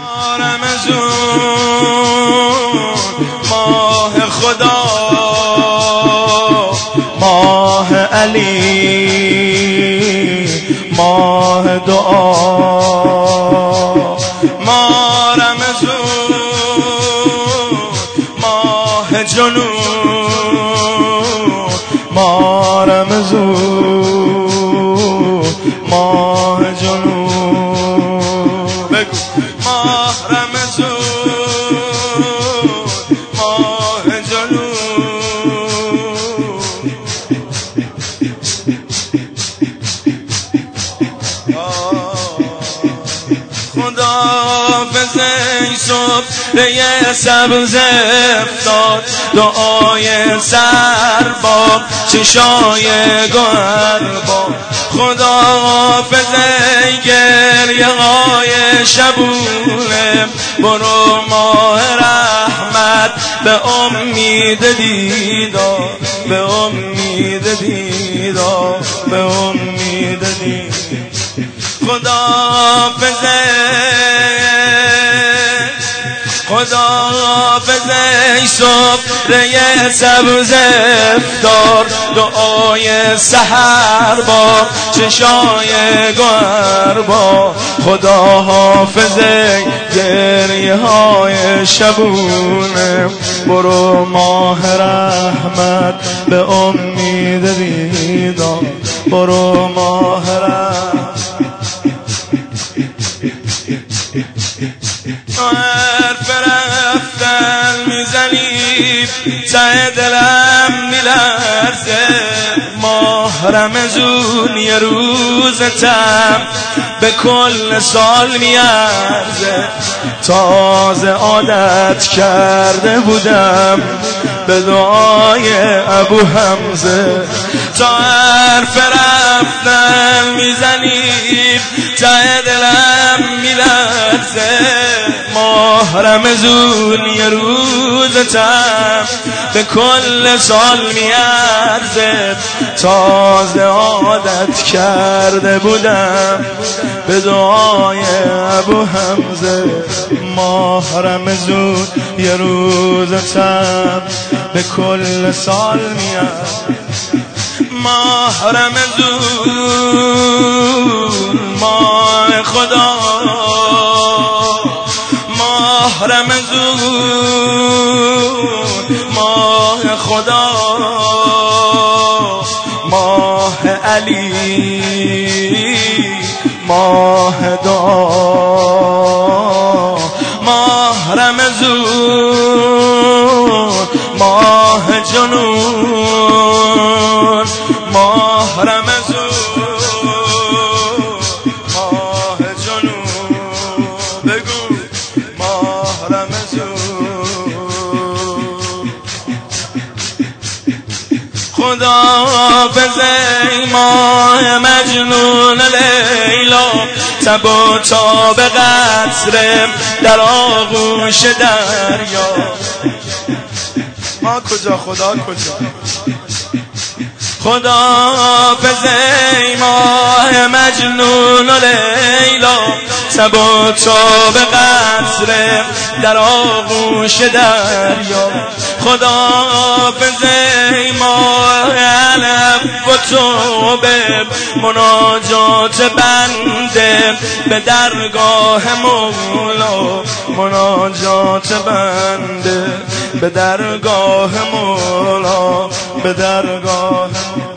رمضان ماه خدا، ماه علی، ماه دعا. ماه رمضان ماه جنون، ماه رمضان ماه جنون. بگو ماه رمضان ماه جنون. خداحافظ ای صبح سبز افتاد، دعای سر با چشای گوهر با. خداحافظ ای گریه های شبونه، برو ماه رحمت به امید دیدار، به امید دیدار، به امید دیدار. خداحافظ خداحافظ ای صبح سبز افتار، دعای سحر با چشای گوهر با. خداحافظ ای گریه های شبونه، برو ماه رحمت به امید دیدار، برو ماه رحمت. حرف رفتن میزنی ته دلم میلرزه، ماه رمضان یه روزتم به کل سال میارزه. تازه عادت کرده بودم به دعای ابو حمزه، تا حرف رفتن میزنی ته دلم میلرزه. ماه رمضان یه روزتم به کل سال میارزه، تازه عادت کرده بودم به دعای ابو حمزه. ماه رمضان یه روزتم به کل سال میارزه. ماه رمضان ماه خدا، ماه رمضان ماه خدا، ماه علی، ماه دعا. ماه رمضان ماه جنون، ماه رمضان ماه جنون. بگو ماه رمضان. خداحافظ ای ماه مجنون لیلا، تب و تاب قصر در آغوش دریا. ما کجا خدا کجا؟ خداحافظ ای ماه مجنون و لیلا، تب و تاب قصر در آغوش دریا. خداحافظ ای ماه علف و توبه، مناجات بنده به درگاه مولا، مناجات بنده به درگاه مولا، به درگاه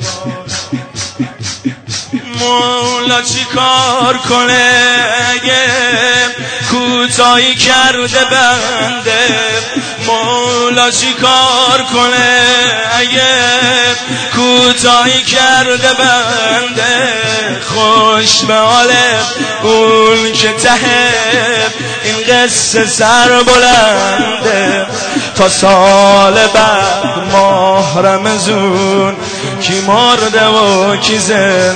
مولا. چی کار کنه اگه کوتاهی کرده بنده؟ مولا چی کار کنه اگه کوتاهی کرده بنده؟ خوش به حال اون که ته این قصه سر بلنده. تا سال بعد ماه رمضان کی مرده و کی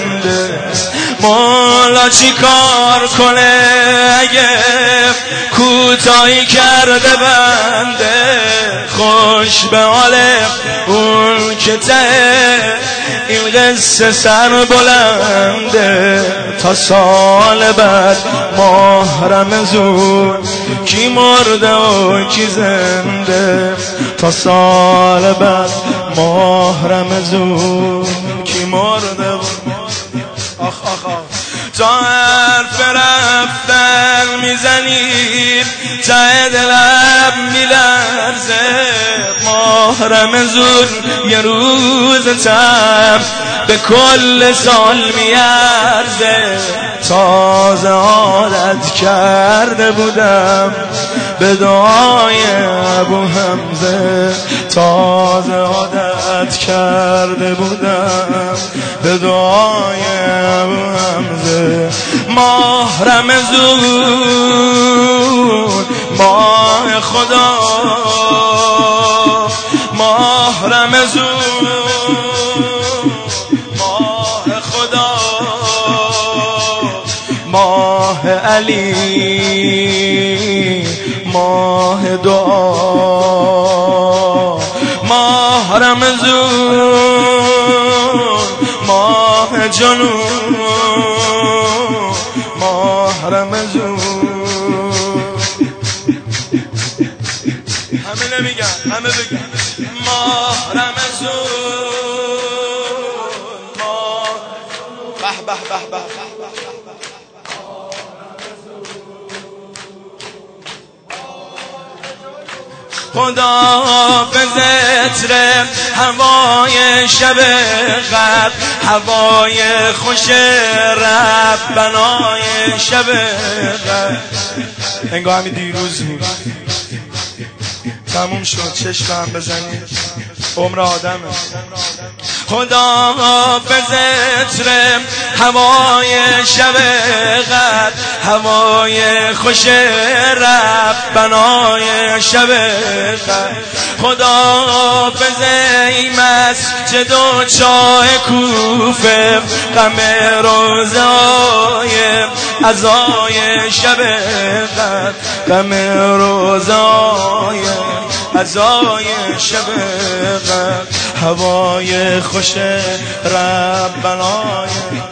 زنده؟ مولا چی کار کنه اگه کوتاهی کرده بنده خوش به حال اون که ته این قصه سر بلنده تا سال بعد ماه رمضان کی مرده و کی زنده تا سال بعد ماه رمضان کی مرده و آخ آخ آخ تا حرف رفتن میزنیم ته دلم میلرزه ماه رمضان یه روز تم به کل سال میارزه تازه عادت کرده بودم به دعای ابو حمزه تازه عادت کرده بودم به دعای ابو حمزه ماه رمضان ماه خدا ماه رمضان ماه خدا ماه علی ماه دعا ماه رمضان ماه جنون ماه رمضان همه نمیگن همه بگن ماه رمضان ماه به به به به خدا به ذکر هوای شب قدر هوای خوش رب بنای شب قدر انگار همین دیروز بود تموم شد چشم بزنید عمر آدمه خدا به ذکر هوای شب قدر هوای خوش رب بنای شب قدر خدا به زی مسجد و چاه کوفه غم روزای عزای شب قدر غم روزای عزای شب قدر هوای خوش ربنای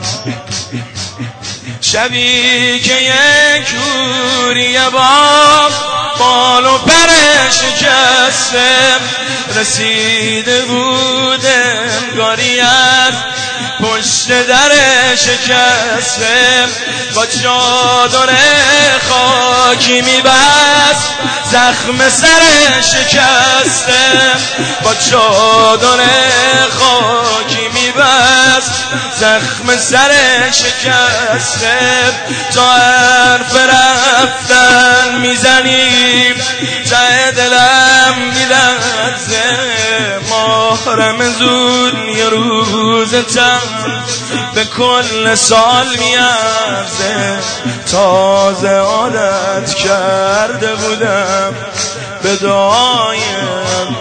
شبی که یک کوری بال و پر شکسته رسیده بود انگاری از پشت در شکسته با چادر خاکی میبست زخم سر شکسته با چادر خاکی میبست زخم سر شکسته تا حرف رفتن میزنیم ته دلم میلرزه ماه رمضان یه روز تم به کل سال میارزه تازه عادت کرده بودم به دعایم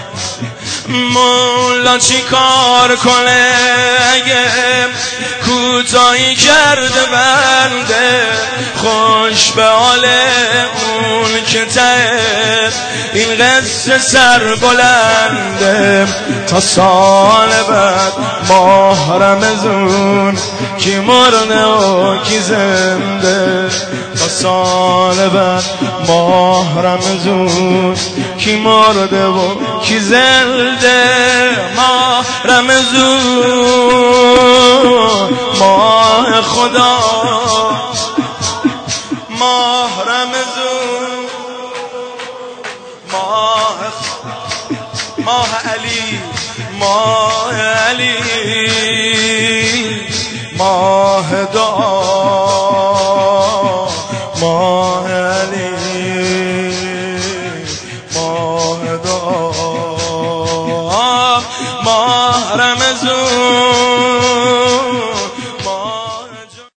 مولا چی کار کنه اگه کوتاهی کرده بنده خوش به حال اون که ته این قصه سر بلنده تا سال بعد ماه رمضان کی مرده و کی زنده تا سال بعد ماه رمضان کی مرده و کی زنده ماه رمضان ماه خدا ماه رمضان ماه علی ماه علی ماه دعا